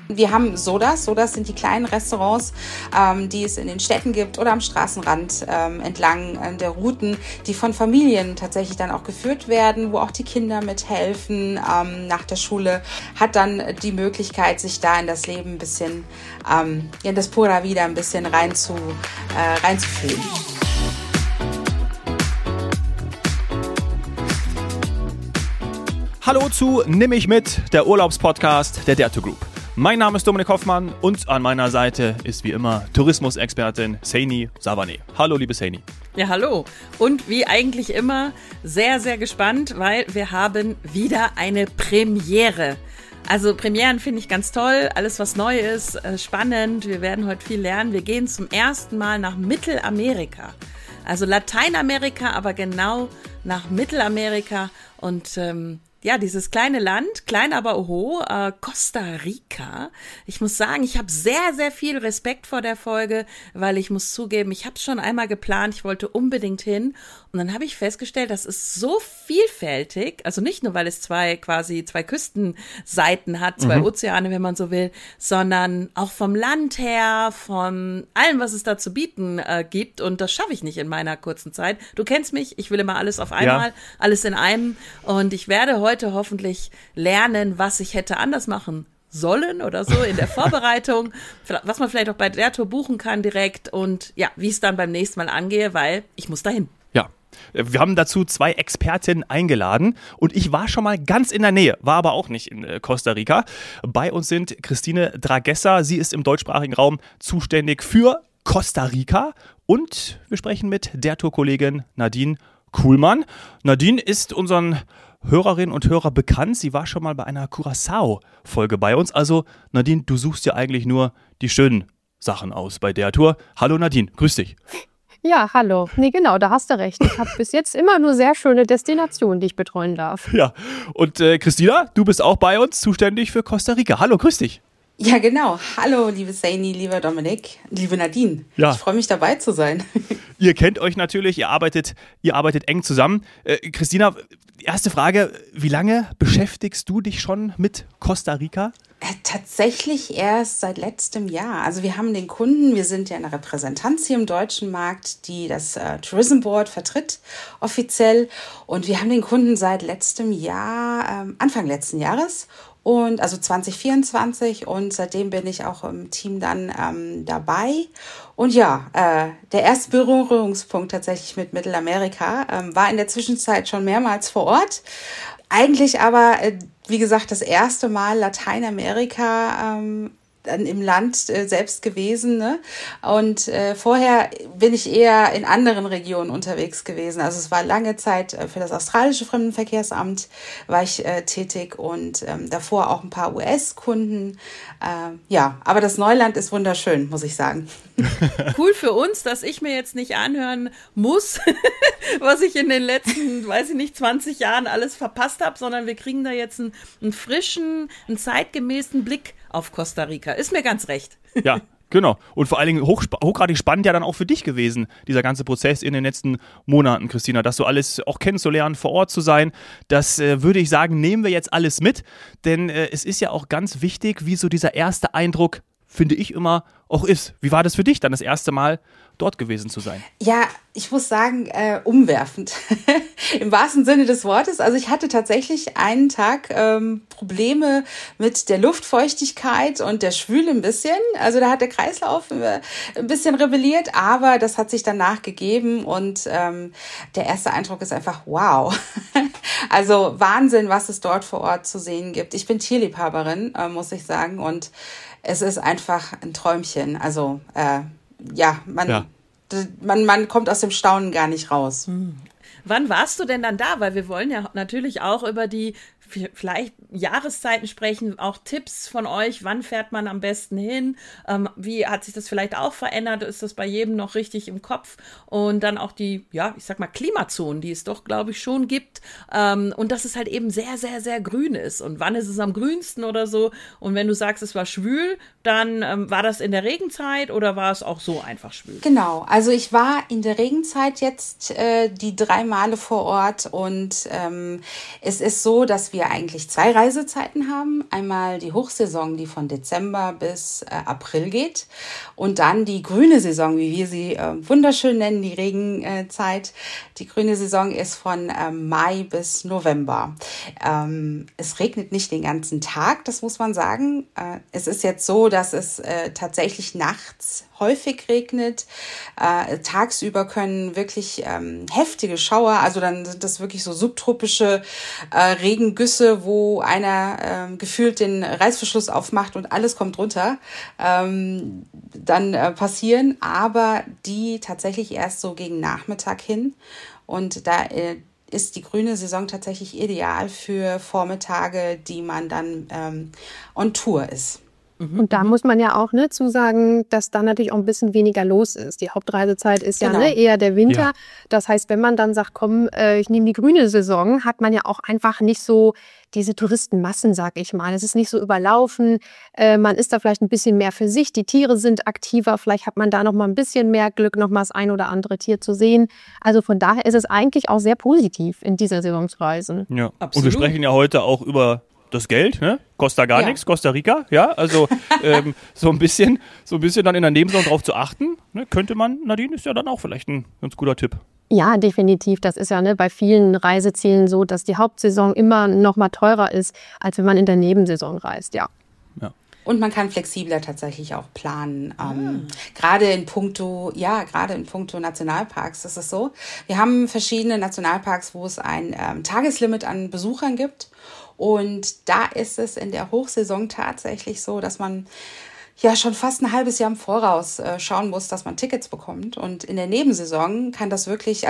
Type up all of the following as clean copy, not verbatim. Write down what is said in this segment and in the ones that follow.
Wir haben Sodas. Sodas sind die kleinen Restaurants, die es in den Städten gibt oder am Straßenrand entlang der Routen, die von Familien tatsächlich dann auch geführt werden, wo auch die Kinder mithelfen. Nach der Schule hat dann die Möglichkeit, sich da in das Leben ein bisschen, in das Pura Vida ein bisschen reinzufühlen. Hallo zu Nimm mich mit, der Urlaubspodcast der Dare to Group. Mein Name ist Dominik Hoffmann und an meiner Seite ist wie immer Tourismusexpertin Saini Savane. Hallo liebe Saini. Ja, hallo. Und wie eigentlich immer sehr, sehr gespannt, weil wir haben wieder eine Premiere. Also Premieren finde ich ganz toll, alles was neu ist, spannend. Wir werden heute viel lernen. Wir gehen zum ersten Mal nach Mittelamerika. Also Lateinamerika, aber genau nach Mittelamerika und ja, dieses kleine Land, klein aber oho, Costa Rica. Ich muss sagen, ich habe sehr, sehr viel Respekt vor der Folge, weil ich muss zugeben, ich habe es schon einmal geplant, ich wollte unbedingt hin und dann habe ich festgestellt, das ist so vielfältig, also nicht nur, weil es zwei Küstenseiten hat, zwei Ozeane, wenn man so will, sondern auch vom Land her, von allem, was es da zu bieten gibt und das schaffe ich nicht in meiner kurzen Zeit. Du kennst mich, ich will immer alles auf einmal, alles in einem und ich werde heute hoffentlich lernen, was ich hätte anders machen sollen oder so in der Vorbereitung, was man vielleicht auch bei der Tour buchen kann direkt und ja, wie es dann beim nächsten Mal angehe, weil ich muss dahin. Ja, wir haben dazu 2 Expertinnen eingeladen und ich war schon mal ganz in der Nähe, war aber auch nicht in Costa Rica. Bei uns sind Christine Dragessa, sie ist im deutschsprachigen Raum zuständig für Costa Rica und wir sprechen mit der Tourkollegin Nadine Kuhlmann. Nadine ist unseren Hörerinnen und Hörer bekannt. Sie war schon mal bei einer Curaçao-Folge bei uns. Also Nadine, du suchst ja eigentlich nur die schönen Sachen aus bei der Tour. Hallo Nadine, grüß dich. Ja, hallo. Nee, genau, da hast du recht. Ich habe bis jetzt immer nur sehr schöne Destinationen, die ich betreuen darf. Ja, und Christina, du bist auch bei uns zuständig für Costa Rica. Hallo, grüß dich. Ja, genau. Hallo, liebe Saini, lieber Dominik, liebe Nadine. Ja. Ich freue mich, dabei zu sein. Ihr kennt euch natürlich, ihr arbeitet eng zusammen. Christina, erste Frage, wie lange beschäftigst du dich schon mit Costa Rica? Tatsächlich erst seit letztem Jahr. Also wir haben den Kunden, wir sind ja eine Repräsentanz hier im deutschen Markt, die das Tourism Board vertritt offiziell. Und wir haben den Kunden seit letztem Jahr, Anfang letzten Jahres. Und also 2024 und seitdem bin ich auch im Team dann dabei. Und ja, der erste Berührungspunkt tatsächlich mit Mittelamerika war in der Zwischenzeit schon mehrmals vor Ort. Eigentlich aber, wie gesagt, das erste Mal Lateinamerika im Land selbst gewesen, ne? Und vorher bin ich eher in anderen Regionen unterwegs gewesen. Also es war lange Zeit für das australische Fremdenverkehrsamt war ich tätig und davor auch ein paar US-Kunden. Ja, aber das Neuland ist wunderschön, muss ich sagen. Cool für uns, dass ich mir jetzt nicht anhören muss, was ich in den letzten, 20 Jahren alles verpasst habe, sondern wir kriegen da jetzt einen frischen, einen zeitgemäßen Blick auf Costa Rica. Ist mir ganz recht. Ja, genau. Und vor allen Dingen hochgradig spannend ja dann auch für dich gewesen, dieser ganze Prozess in den letzten Monaten, Christina, das so alles auch kennenzulernen, vor Ort zu sein. Das würde ich sagen, nehmen wir jetzt alles mit, denn es ist ja auch ganz wichtig, wie so dieser erste Eindruck, finde ich immer, auch ist. Wie war das für dich dann das erste Mal dort gewesen zu sein? Ja, ich muss sagen, umwerfend. Im wahrsten Sinne des Wortes. Also ich hatte tatsächlich einen Tag Probleme mit der Luftfeuchtigkeit und der Schwüle ein bisschen. Also da hat der Kreislauf ein bisschen rebelliert, aber das hat sich danach gegeben und der erste Eindruck ist einfach wow. Also Wahnsinn, was es dort vor Ort zu sehen gibt. Ich bin Tierliebhaberin, muss ich sagen, und es ist einfach ein Träumchen. Also man kommt aus dem Staunen gar nicht raus. Wann warst du denn dann da? Weil wir wollen ja natürlich auch über die vielleicht Jahreszeiten sprechen, auch Tipps von euch, wann fährt man am besten hin, wie hat sich das vielleicht auch verändert, ist das bei jedem noch richtig im Kopf und dann auch die, ja, ich sag mal Klimazonen, die es doch, glaube ich, schon gibt und dass es halt eben sehr, sehr, sehr grün ist und wann ist es am grünsten oder so und wenn du sagst, es war schwül, dann war das in der Regenzeit oder war es auch so einfach schwül? Genau, also ich war in der Regenzeit jetzt die 3 Male vor Ort und es ist so, dass wir wir eigentlich 2 Reisezeiten haben. Einmal die Hochsaison, die von Dezember bis April geht. Und dann die grüne Saison, wie wir sie wunderschön nennen, die Regenzeit. Die grüne Saison ist von Mai bis November. Es regnet nicht den ganzen Tag, das muss man sagen. Es ist jetzt so, dass es tatsächlich nachts häufig regnet. Tagsüber können wirklich heftige Schauer, also dann sind das wirklich so subtropische Regengüsse, wo einer gefühlt den Reißverschluss aufmacht und alles kommt runter, dann passieren, aber die tatsächlich erst so gegen Nachmittag hin. Und da ist die grüne Saison tatsächlich ideal für Vormittage, die man dann on Tour ist. Und da muss man ja auch zusagen, dass dann natürlich auch ein bisschen weniger los ist. Die Hauptreisezeit ist ja eher der Winter. Ja. Das heißt, wenn man dann sagt, komm, ich nehme die grüne Saison, hat man ja auch einfach nicht so diese Touristenmassen, sag ich mal. Es ist nicht so überlaufen. Man ist da vielleicht ein bisschen mehr für sich. Die Tiere sind aktiver. Vielleicht hat man da noch mal ein bisschen mehr Glück, noch mal das ein oder andere Tier zu sehen. Also von daher ist es eigentlich auch sehr positiv in dieser Saisonreisen. Ja, absolut. Und wir sprechen ja heute auch über das Geld, ne? Kostet gar nichts, Costa Rica, ja, also so ein bisschen dann in der Nebensaison drauf zu achten, ne? Könnte man, Nadine, ist ja dann auch vielleicht ein ganz guter Tipp. Ja, definitiv. Das ist ja bei vielen Reisezielen so, dass die Hauptsaison immer noch mal teurer ist, als wenn man in der Nebensaison reist, ja. Und man kann flexibler tatsächlich auch planen. Gerade in puncto Nationalparks ist es so. Wir haben verschiedene Nationalparks, wo es ein Tageslimit an Besuchern gibt. Und da ist es in der Hochsaison tatsächlich so, dass man ja schon fast ein halbes Jahr im Voraus schauen muss, dass man Tickets bekommt. Und in der Nebensaison kann das wirklich,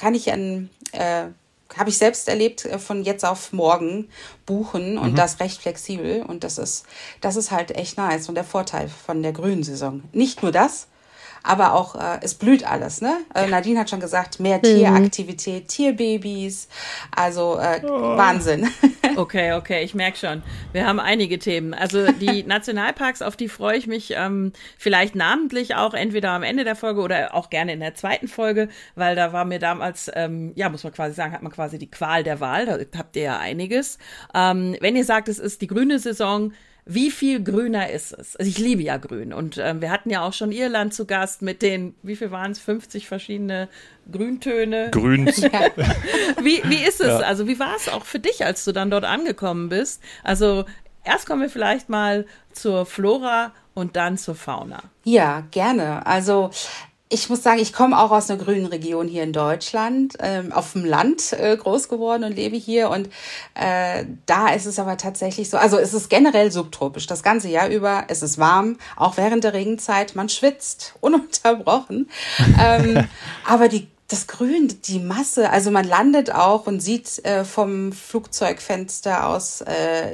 habe ich selbst erlebt, von jetzt auf morgen buchen und das recht flexibel. Und das ist halt echt nice und der Vorteil von der grünen Saison. Nicht nur das, aber auch, es blüht alles, ne? Nadine hat schon gesagt, mehr Tieraktivität, Tierbabys, also Wahnsinn. Okay, ich merke schon. Wir haben einige Themen. Also die Nationalparks, auf die freue ich mich vielleicht namentlich auch, entweder am Ende der Folge oder auch gerne in der zweiten Folge, weil da war mir damals, muss man quasi sagen, hat man quasi die Qual der Wahl, da habt ihr ja einiges. Wenn ihr sagt, es ist die grüne Saison, wie viel grüner ist es? Also ich liebe ja Grün und wir hatten ja auch schon Irland zu Gast mit den, wie viel waren es, 50 verschiedene Grüntöne? Grüns. Ja. Wie ist es? Ja. Also wie war es auch für dich, als du dann dort angekommen bist? Also erst kommen wir vielleicht mal zur Flora und dann zur Fauna. Ja, gerne. Also ich muss sagen, ich komme auch aus einer grünen Region hier in Deutschland, auf dem Land groß geworden und lebe hier. Und da ist es aber tatsächlich so, also es ist generell subtropisch, das ganze Jahr über. Es ist warm, auch während der Regenzeit. Man schwitzt ununterbrochen. Aber das Grün, die Masse, also man landet auch und sieht vom Flugzeugfenster aus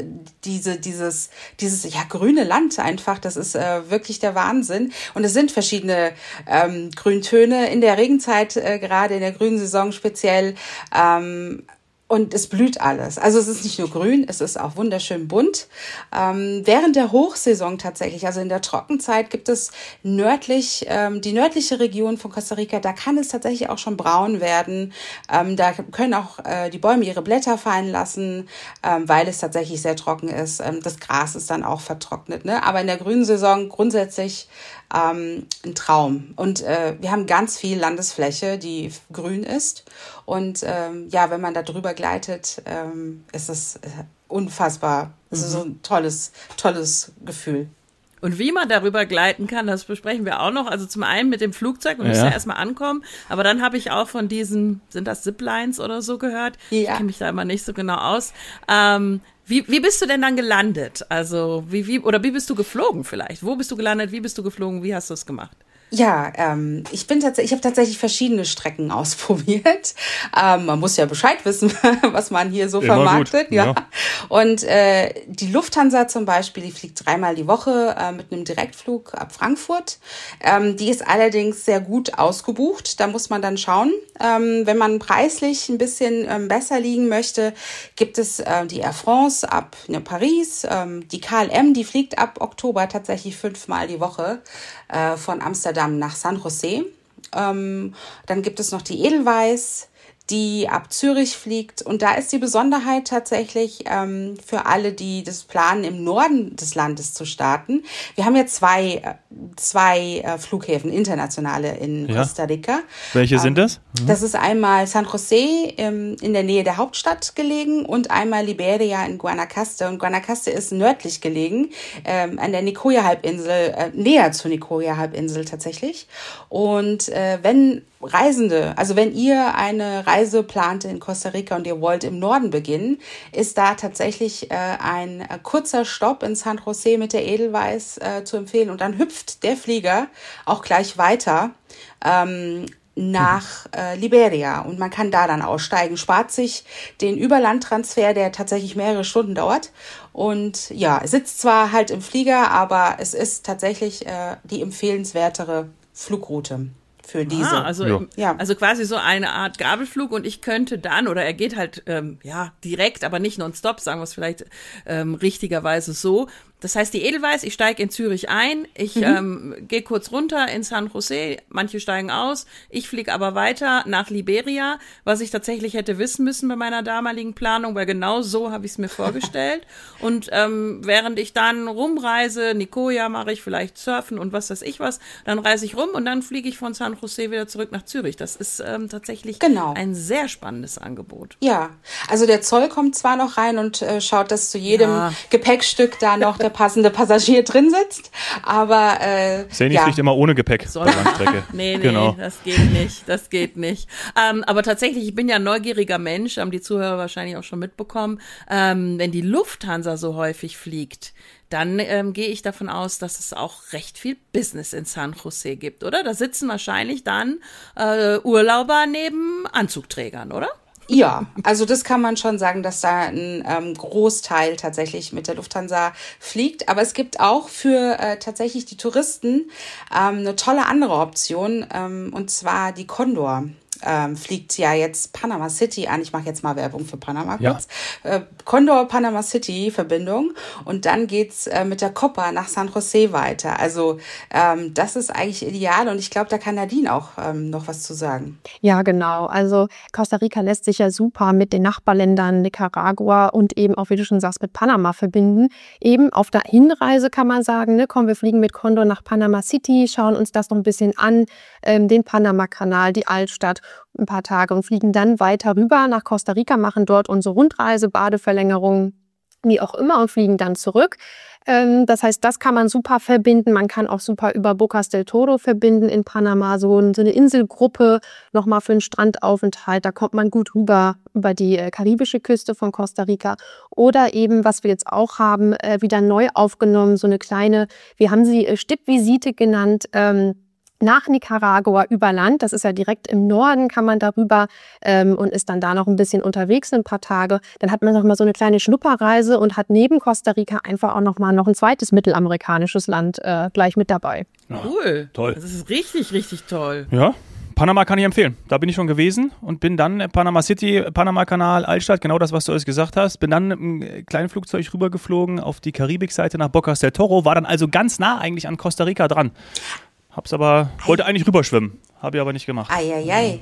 dieses grüne Land einfach. Das ist wirklich der Wahnsinn. Und es sind verschiedene Grüntöne in der Regenzeit, gerade in der grünen Saison speziell. Und es blüht alles. Also es ist nicht nur grün, es ist auch wunderschön bunt. Während der Hochsaison tatsächlich, also in der Trockenzeit, gibt es die nördliche Region von Costa Rica, da kann es tatsächlich auch schon braun werden. Da können auch die Bäume ihre Blätter fallen lassen, weil es tatsächlich sehr trocken ist. Das Gras ist dann auch vertrocknet, ne? Aber in der grünen Saison grundsätzlich ein Traum. Und wir haben ganz viel Landesfläche, die grün ist. Und wenn man da drüber gleitet, ist es unfassbar. Es ist so ein tolles Gefühl. Und wie man darüber gleiten kann, das besprechen wir auch noch. Also zum einen mit dem Flugzeug, man muss ja erstmal ankommen. Aber dann habe ich auch von diesen, sind das Ziplines oder so gehört? Ja. Ich kenne mich da immer nicht so genau aus. Wie bist du denn dann gelandet? Also wie bist du geflogen vielleicht? Wo bist du gelandet? Wie bist du geflogen? Wie hast du es gemacht? Ja, ich habe tatsächlich verschiedene Strecken ausprobiert. Man muss ja Bescheid wissen, was man hier so vermarktet. Ja. Und die Lufthansa zum Beispiel, die fliegt 3-mal die Woche mit einem Direktflug ab Frankfurt. Die ist allerdings sehr gut ausgebucht. Da muss man dann schauen. Wenn man preislich ein bisschen besser liegen möchte, gibt es die Air France ab Paris. Die KLM, die fliegt ab Oktober tatsächlich 5-mal die Woche von Amsterdam nach San Jose. Dann gibt es noch die Edelweiss, die ab Zürich fliegt. Und da ist die Besonderheit tatsächlich für alle, die das planen, im Norden des Landes zu starten. Wir haben ja zwei Flughäfen, internationale in Costa Rica. Welche sind das? Das ist einmal San José in der Nähe der Hauptstadt gelegen und einmal Liberia in Guanacaste. Und Guanacaste ist nördlich gelegen, an der Nicoya-Halbinsel, näher zur Nicoya-Halbinsel tatsächlich. Und wenn Reisende, also wenn ihr eine Reise plant in Costa Rica und ihr wollt im Norden beginnen, ist da tatsächlich ein kurzer Stopp in San José mit der Edelweiss zu empfehlen. Und dann hüpft der Flieger auch gleich weiter nach Liberia und man kann da dann aussteigen, spart sich den Überlandtransfer, der tatsächlich mehrere Stunden dauert und ja, sitzt zwar halt im Flieger, aber es ist tatsächlich die empfehlenswertere Flugroute für diese. Also quasi so eine Art Gabelflug und ich könnte dann, oder er geht halt direkt, aber nicht nonstop, sagen wir es vielleicht richtigerweise so. Das heißt, die Edelweiss, ich steige in Zürich ein, ich gehe kurz runter in San José, manche steigen aus, ich fliege aber weiter nach Liberia, was ich tatsächlich hätte wissen müssen bei meiner damaligen Planung, weil genau so habe ich es mir vorgestellt. Und während ich dann rumreise, Nicoya mache ich vielleicht surfen und was weiß ich was, dann reise ich rum und dann fliege ich von San José wieder zurück nach Zürich. Das ist tatsächlich ein sehr spannendes Angebot. Ja, also der Zoll kommt zwar noch rein und schaut, dass zu jedem Gepäckstück da noch der passende Passagier drin sitzt, aber Saini fliegt immer ohne Gepäck bei Langstrecke. Nee, genau. Das geht nicht. Aber tatsächlich, ich bin ja ein neugieriger Mensch, haben die Zuhörer wahrscheinlich auch schon mitbekommen, wenn die Lufthansa so häufig fliegt, dann gehe ich davon aus, dass es auch recht viel Business in San José gibt, oder? Da sitzen wahrscheinlich dann Urlauber neben Anzugträgern, oder? Ja, also das kann man schon sagen, dass da ein Großteil tatsächlich mit der Lufthansa fliegt. Aber es gibt auch für tatsächlich die Touristen eine tolle andere Option, und zwar die Condor. Fliegt ja jetzt Panama City an. Ich mache jetzt mal Werbung für Panama kurz. Condor Panama City Verbindung und dann geht's mit der Copa nach San José weiter. Also das ist eigentlich ideal und ich glaube, da kann Nadine auch noch was zu sagen. Ja, genau. Also Costa Rica lässt sich ja super mit den Nachbarländern Nicaragua und eben auch, wie du schon sagst, mit Panama verbinden. Eben auf der Hinreise kann man sagen, ne, komm, wir fliegen mit Condor nach Panama City, schauen uns das noch ein bisschen an, den Panama-Kanal, die Altstadt, ein paar Tage und fliegen dann weiter rüber nach Costa Rica, machen dort unsere Rundreise, Badeverlängerung, wie auch immer und fliegen dann zurück. Das heißt, das kann man super verbinden. Man kann auch super über Bocas del Toro verbinden in Panama, so eine Inselgruppe nochmal für einen Strandaufenthalt. Da kommt man gut rüber über die karibische Küste von Costa Rica. Oder eben, was wir jetzt auch haben, wieder neu aufgenommen, so eine kleine, wir haben sie Stippvisite genannt, nach Nicaragua über Land. Das ist ja direkt im Norden, kann man darüber und ist dann da noch ein bisschen unterwegs, ein paar Tage. Dann hat man noch mal so eine kleine Schnupperreise und hat neben Costa Rica einfach auch noch ein zweites mittelamerikanisches Land gleich mit dabei. Cool. Toll. Das ist richtig, richtig toll. Ja. Panama kann ich empfehlen. Da bin ich schon gewesen und bin dann Panama City, Panama-Kanal, Altstadt, genau das, was du alles gesagt hast. Bin dann mit einem kleinen Flugzeug rübergeflogen auf die Karibikseite nach Bocas del Toro, war dann also ganz nah eigentlich an Costa Rica dran. Wollte eigentlich rüberschwimmen, habe ich aber nicht gemacht. Ja,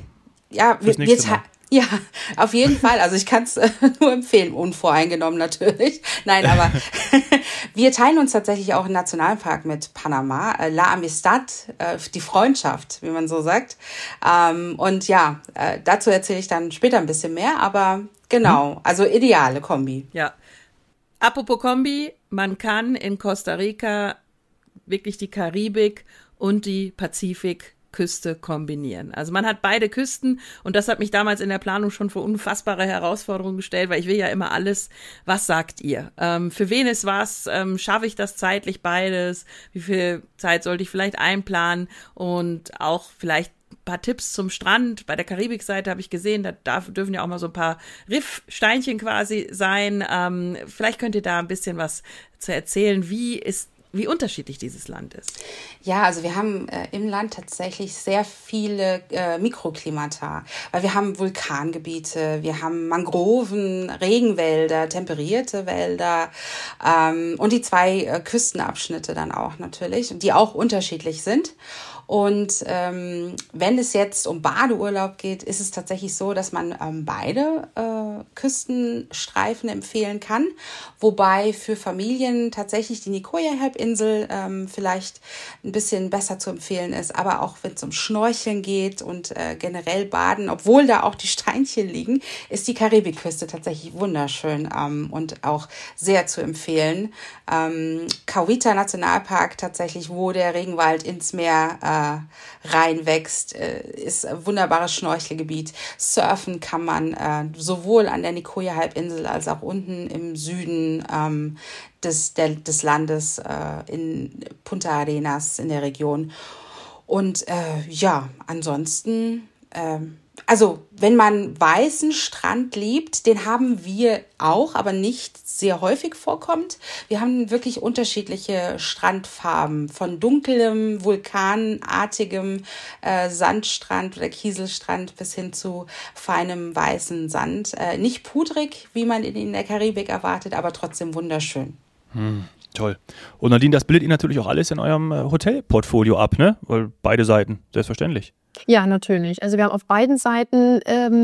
ja, auf jeden Fall. Also ich kann es nur empfehlen, unvoreingenommen natürlich. Nein, aber wir teilen uns tatsächlich auch einen Nationalpark mit Panama, La Amistad, die Freundschaft, wie man so sagt. Und ja, dazu erzähle ich dann später ein bisschen mehr, aber genau, also ideale Kombi. Ja. Apropos Kombi, man kann in Costa Rica wirklich die Karibik und die Pazifikküste kombinieren. Also man hat beide Küsten und das hat mich damals in der Planung schon vor unfassbare Herausforderungen gestellt, weil ich will ja immer alles, was sagt ihr? Für wen ist was? Schaffe ich das zeitlich beides? Wie viel Zeit sollte ich vielleicht einplanen? Und auch vielleicht ein paar Tipps zum Strand. Bei der Karibikseite habe ich gesehen, da dürfen ja auch mal so ein paar Riffsteinchen quasi sein. Vielleicht könnt ihr da ein bisschen was zu erzählen. Wie unterschiedlich dieses Land ist. Ja, also wir haben im Land tatsächlich sehr viele Mikroklimata, weil wir haben Vulkangebiete, wir haben Mangroven, Regenwälder, temperierte Wälder und die zwei Küstenabschnitte dann auch natürlich, die auch unterschiedlich sind. Und wenn es jetzt um Badeurlaub geht, ist es tatsächlich so, dass man beide Küstenstreifen empfehlen kann. Wobei für Familien tatsächlich die Nicoya-Halbinsel vielleicht ein bisschen besser zu empfehlen ist. Aber auch wenn es um Schnorcheln geht und generell Baden, obwohl da auch die Steinchen liegen, ist die Karibikküste tatsächlich wunderschön und auch sehr zu empfehlen. Cahuita Nationalpark tatsächlich, wo der Regenwald ins Meer reinwächst, ist ein wunderbares Schnorchelgebiet. Surfen kann man sowohl an der Nicoya-Halbinsel als auch unten im Süden des Landes in Punta Arenas in der Region. Und ansonsten also, wenn man weißen Strand liebt, den haben wir auch, aber nicht sehr häufig vorkommt. Wir haben wirklich unterschiedliche Strandfarben, von dunklem, vulkanartigem Sandstrand oder Kieselstrand bis hin zu feinem weißen Sand. Nicht pudrig, wie man ihn in der Karibik erwartet, aber trotzdem wunderschön. Toll. Und Nadine, das bildet ihr natürlich auch alles in eurem Hotelportfolio ab, ne? Weil beide Seiten, selbstverständlich. Ja, natürlich. Also wir haben auf beiden Seiten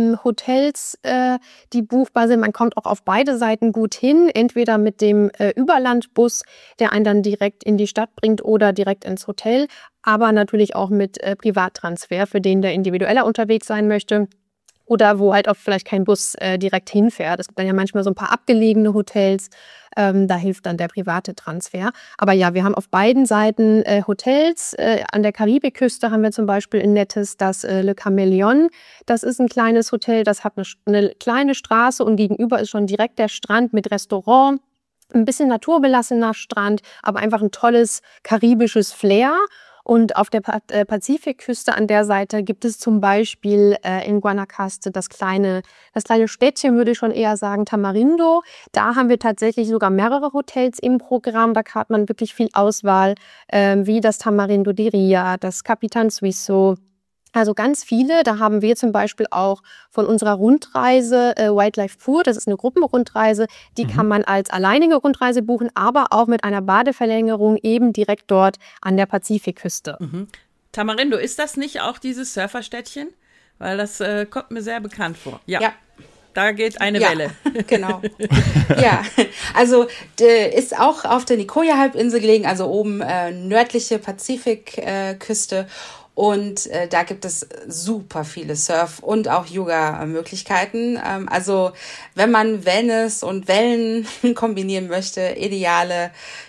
Hotels, die buchbar sind. Man kommt auch auf beide Seiten gut hin, entweder mit dem Überlandbus, der einen dann direkt in die Stadt bringt oder direkt ins Hotel, aber natürlich auch mit Privattransfer für den, der individueller unterwegs sein möchte. Oder wo halt auch vielleicht kein Bus direkt hinfährt. Es gibt dann ja manchmal so ein paar abgelegene Hotels. Da hilft dann der private Transfer. Aber ja, wir haben auf beiden Seiten Hotels. An der Karibikküste haben wir zum Beispiel ein nettes, das Le Chameleon. Das ist ein kleines Hotel, das hat eine kleine Straße und gegenüber ist schon direkt der Strand mit Restaurant. Ein bisschen naturbelassener Strand, aber einfach ein tolles karibisches Flair. Und auf der Pazifikküste an der Seite gibt es zum Beispiel in Guanacaste das kleine Städtchen, würde ich schon eher sagen, Tamarindo. Da haben wir tatsächlich sogar mehrere Hotels im Programm. Da hat man wirklich viel Auswahl, wie das Tamarindo de Ria, das Capitan Suizo. Also ganz viele. Da haben wir zum Beispiel auch von unserer Rundreise Wildlife Pur, das ist eine Gruppenrundreise, die kann man als alleinige Rundreise buchen, aber auch mit einer Badeverlängerung eben direkt dort an der Pazifikküste. Tamarindo, ist das nicht auch dieses Surferstädtchen? Weil das kommt mir sehr bekannt vor. Ja. Da geht eine Welle. Genau. Ja, also ist auch auf der Nicoya-Halbinsel gelegen, also oben nördliche Pazifikküste. Und da gibt es super viele Surf- und auch Yoga-Möglichkeiten. Also wenn man Wellness und Wellen kombinieren möchte, idealer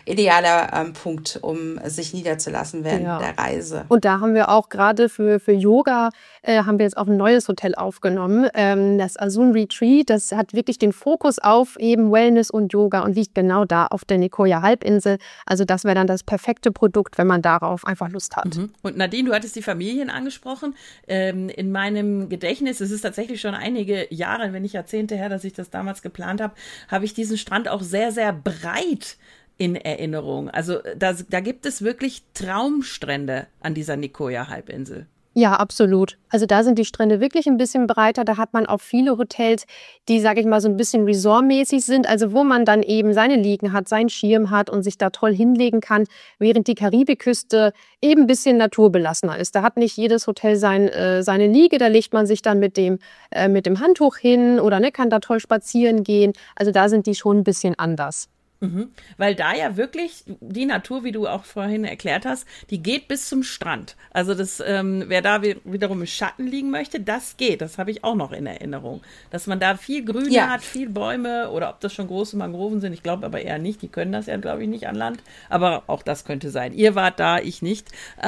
Punkt, um sich niederzulassen während der Reise. Und da haben wir auch gerade für Yoga haben wir jetzt auch ein neues Hotel aufgenommen. Das Azun Retreat, das hat wirklich den Fokus auf eben Wellness und Yoga und liegt genau da auf der Nicoya-Halbinsel. Also das wäre dann das perfekte Produkt, wenn man darauf einfach Lust hat. Und Nadine, du hattest die Familien angesprochen. In meinem Gedächtnis, es ist tatsächlich schon einige Jahre, wenn nicht Jahrzehnte her, dass ich das damals geplant habe, habe ich diesen Strand auch sehr, sehr breit in Erinnerung. Also da gibt es wirklich Traumstrände an dieser Nicoya-Halbinsel. Ja, absolut. Also da sind die Strände wirklich ein bisschen breiter. Da hat man auch viele Hotels, die, sage ich mal, so ein bisschen resortmäßig sind. Also wo man dann eben seine Liegen hat, seinen Schirm hat und sich da toll hinlegen kann, während die Karibikküste eben ein bisschen naturbelassener ist. Da hat nicht jedes Hotel seine Liege. Da legt man sich dann mit dem Handtuch hin oder kann da toll spazieren gehen. Also da sind die schon ein bisschen anders. Weil da ja wirklich die Natur, wie du auch vorhin erklärt hast, die geht bis zum Strand. Also das, wer da wiederum im Schatten liegen möchte, das geht. Das habe ich auch noch in Erinnerung. Dass man da viel Grüne hat, viel Bäume oder ob das schon große Mangroven sind. Ich glaube aber eher nicht. Die können das ja, glaube ich, nicht an Land. Aber auch das könnte sein. Ihr wart da, ich nicht.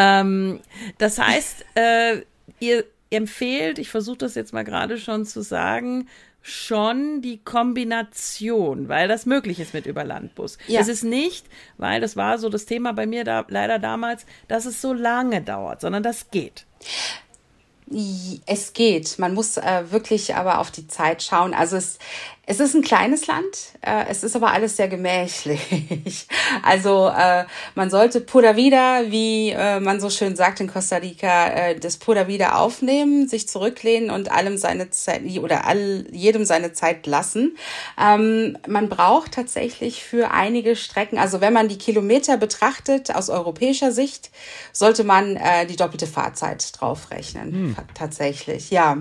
Das heißt, ihr empfehlt, ich versuche das jetzt mal gerade schon zu sagen, schon die Kombination, weil das möglich ist mit Überlandbus. Es ist nicht, weil das war so das Thema bei mir da leider damals, dass es so lange dauert, sondern das geht. Es geht. Man muss wirklich aber auf die Zeit schauen. Also es ist ein kleines Land, es ist aber alles sehr gemächlich. Also man sollte Pura Vida, wie man so schön sagt in Costa Rica, das Pura Vida aufnehmen, sich zurücklehnen und jedem seine Zeit lassen. Man braucht tatsächlich für einige Strecken, also wenn man die Kilometer betrachtet aus europäischer Sicht, sollte man die doppelte Fahrzeit draufrechnen. Tatsächlich, ja.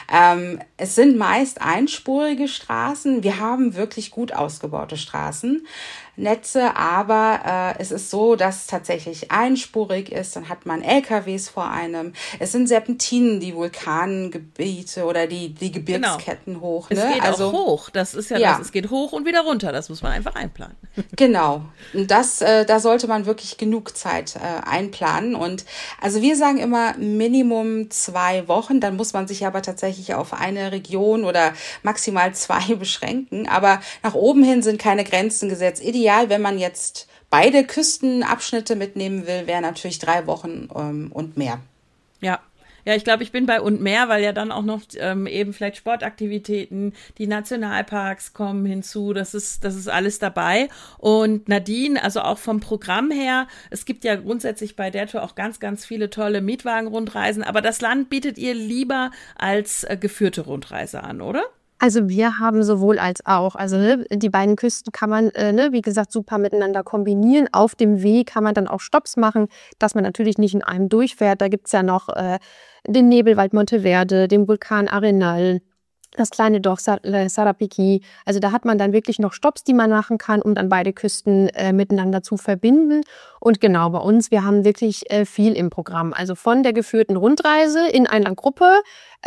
Es sind meist einspurige Straßen. Wir haben wirklich gut ausgebaute Straßennetze, aber es ist so, dass es tatsächlich einspurig ist. Dann hat man LKWs vor einem. Es sind Serpentinen, die Vulkangebiete oder die Gebirgsketten hoch. Ne? Es geht auch hoch. Das ist ja das. Es geht hoch und wieder runter. Das muss man einfach einplanen. Genau. Und da sollte man wirklich genug Zeit einplanen. Und also wir sagen immer Minimum 2 Wochen. Dann muss man sich aber tatsächlich auf eine Region oder maximal 2 beschränken. Aber nach oben hin sind keine Grenzen gesetzt. Ideal, wenn man jetzt beide Küstenabschnitte mitnehmen will, wäre natürlich 3 Wochen und mehr. Ja. Ja, ich glaube, ich bin bei und mehr, weil ja dann auch noch eben vielleicht Sportaktivitäten, die Nationalparks kommen hinzu. Das ist alles dabei. Und Nadine, also auch vom Programm her, es gibt ja grundsätzlich bei der Tour auch ganz, ganz viele tolle Mietwagen-Rundreisen. Aber das Land bietet ihr lieber als geführte Rundreise an, oder? Also wir haben sowohl als auch. Also die beiden Küsten kann man, wie gesagt, super miteinander kombinieren. Auf dem Weg kann man dann auch Stopps machen, dass man natürlich nicht in einem durchfährt. Da gibt's ja noch den Nebelwald Monteverde, den Vulkan Arenal, das kleine Dorf Sarapiquí. Also da hat man dann wirklich noch Stopps, die man machen kann, um dann beide Küsten miteinander zu verbinden. Und genau bei uns, wir haben wirklich viel im Programm. Also von der geführten Rundreise in einer Gruppe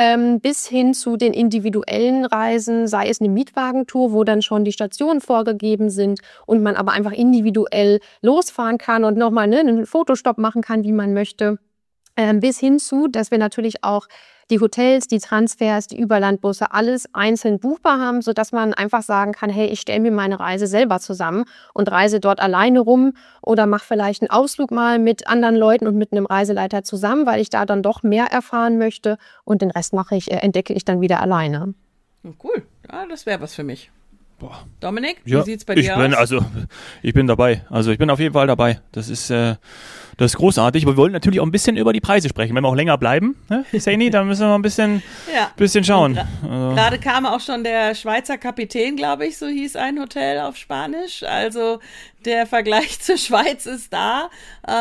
bis hin zu den individuellen Reisen, sei es eine Mietwagentour, wo dann schon die Stationen vorgegeben sind und man aber einfach individuell losfahren kann und nochmal einen Fotostopp machen kann, wie man möchte. Bis hin zu, dass wir natürlich auch die Hotels, die Transfers, die Überlandbusse, alles einzeln buchbar haben, sodass man einfach sagen kann, hey, ich stelle mir meine Reise selber zusammen und reise dort alleine rum oder mache vielleicht einen Ausflug mal mit anderen Leuten und mit einem Reiseleiter zusammen, weil ich da dann doch mehr erfahren möchte und den Rest entdecke ich dann wieder alleine. Cool, ja, das wäre was für mich. Boah. Dominik, wie sieht's bei dir aus? Ich bin dabei. Also ich bin auf jeden Fall dabei. Das ist großartig. Aber wir wollen natürlich auch ein bisschen über die Preise sprechen. Wenn wir auch länger bleiben, ne, Saini, dann müssen wir mal ein bisschen schauen. Gerade kam auch schon der Schweizer Kapitän, glaube ich, so hieß ein Hotel auf Spanisch. Also der Vergleich zur Schweiz ist da.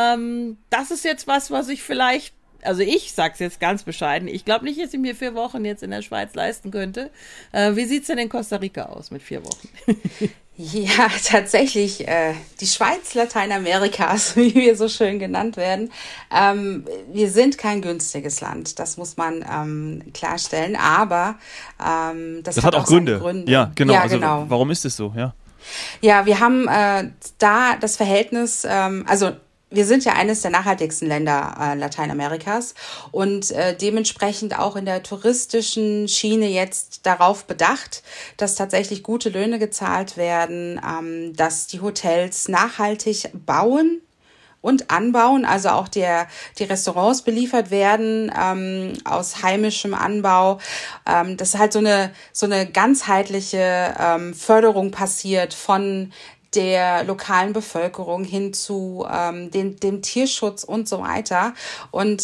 Das ist jetzt was ich vielleicht, also ich sag's jetzt ganz bescheiden, ich glaube nicht, dass ich mir 4 Wochen jetzt in der Schweiz leisten könnte. Wie sieht's denn in Costa Rica aus mit 4 Wochen? Ja, tatsächlich, die Schweiz Lateinamerikas, wie wir so schön genannt werden. Wir sind kein günstiges Land, das muss man klarstellen, aber das hat auch Gründe. Ja, genau. Ja, also, genau. Warum ist es so? Ja, wir haben da das Verhältnis, wir sind ja eines der nachhaltigsten Länder Lateinamerikas und dementsprechend auch in der touristischen Schiene jetzt darauf bedacht, dass tatsächlich gute Löhne gezahlt werden, dass die Hotels nachhaltig bauen und anbauen, also auch die Restaurants beliefert werden aus heimischem Anbau, dass halt so eine ganzheitliche Förderung passiert von der lokalen Bevölkerung hin zu dem Tierschutz und so weiter. Und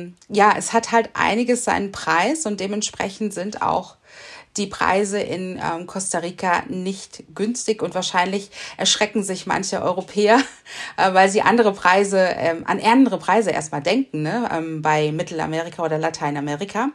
es hat halt einiges seinen Preis und dementsprechend sind auch die Preise in Costa Rica nicht günstig und wahrscheinlich erschrecken sich manche Europäer, weil sie an andere Preise erstmal denken, ne, bei Mittelamerika oder Lateinamerika.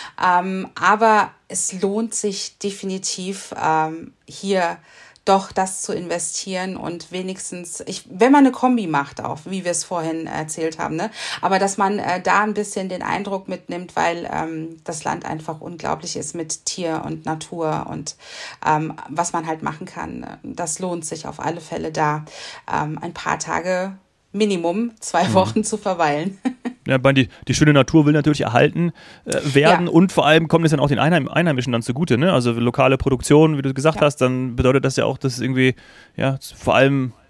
Aber es lohnt sich definitiv hier doch das zu investieren und wenigstens, wenn man eine Kombi macht auch, wie wir es vorhin erzählt haben, ne, aber dass man da ein bisschen den Eindruck mitnimmt, weil das Land einfach unglaublich ist mit Tier und Natur und was man halt machen kann, das lohnt sich auf alle Fälle da ein paar Tage Minimum 2 Wochen zu verweilen. Ja, die schöne Natur will natürlich erhalten werden und vor allem kommt es dann auch den Einheimischen dann zugute, ne? Also lokale Produktion, wie du gesagt hast, dann bedeutet das ja auch, dass irgendwie vor allem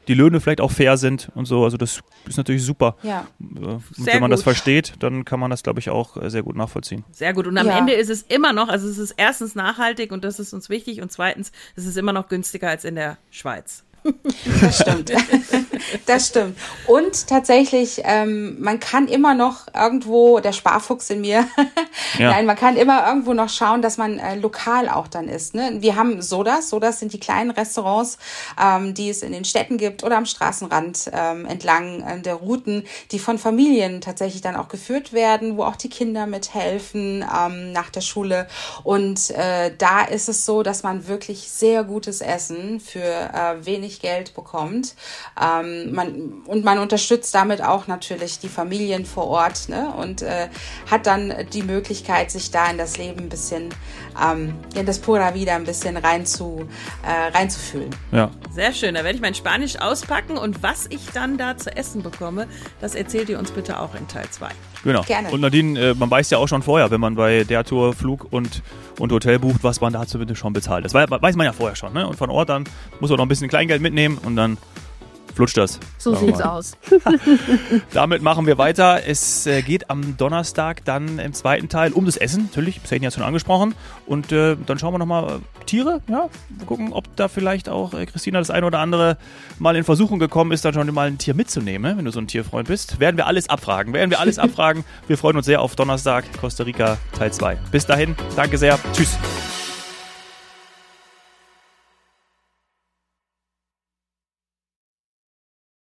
die Löhne vielleicht auch fair sind und so. Also das ist natürlich super. Ja. Wenn man das versteht, dann kann man das, glaube ich, auch sehr gut nachvollziehen. Sehr gut. Und am Ende ist es immer noch, also es ist erstens nachhaltig und das ist uns wichtig und zweitens, es ist immer noch günstiger als in der Schweiz. Das stimmt. Das stimmt. Und tatsächlich, man kann immer noch irgendwo, der Sparfuchs in mir, nein, man kann immer irgendwo noch schauen, dass man lokal auch dann isst. Ne? Wir haben Sodas. Sodas sind die kleinen Restaurants, die es in den Städten gibt oder am Straßenrand entlang der Routen, die von Familien tatsächlich dann auch geführt werden, wo auch die Kinder mithelfen nach der Schule. Und da ist es so, dass man wirklich sehr gutes Essen für wenig Geld bekommt. Man unterstützt damit auch natürlich die Familien vor Ort, ne? Und hat dann die Möglichkeit, sich da in das Leben ein bisschen, in das Pura Vida ein bisschen reinzufühlen. Ja. Sehr schön, da werde ich mein Spanisch auspacken und was ich dann da zu essen bekomme, das erzählt ihr uns bitte auch in Teil 2. Genau. Gerne. Und Nadine, man weiß ja auch schon vorher, wenn man bei der Tour Flug und Hotel bucht, was man dazu bitte schon bezahlt. Das weiß man ja vorher schon. Ne? Und von Ort dann muss man noch ein bisschen Kleingeld mitnehmen und dann flutscht das. So sieht's aus. Damit machen wir weiter. Es geht am Donnerstag dann im zweiten Teil um das Essen. Natürlich, das hätten wir ja schon angesprochen. Und dann schauen wir nochmal Tiere. Ja, wir gucken, ob da vielleicht auch Christina das eine oder andere mal in Versuchung gekommen ist, dann schon mal ein Tier mitzunehmen, wenn du so ein Tierfreund bist. Werden wir alles abfragen. Wir freuen uns sehr auf Donnerstag, Costa Rica Teil 2. Bis dahin, danke sehr. Tschüss.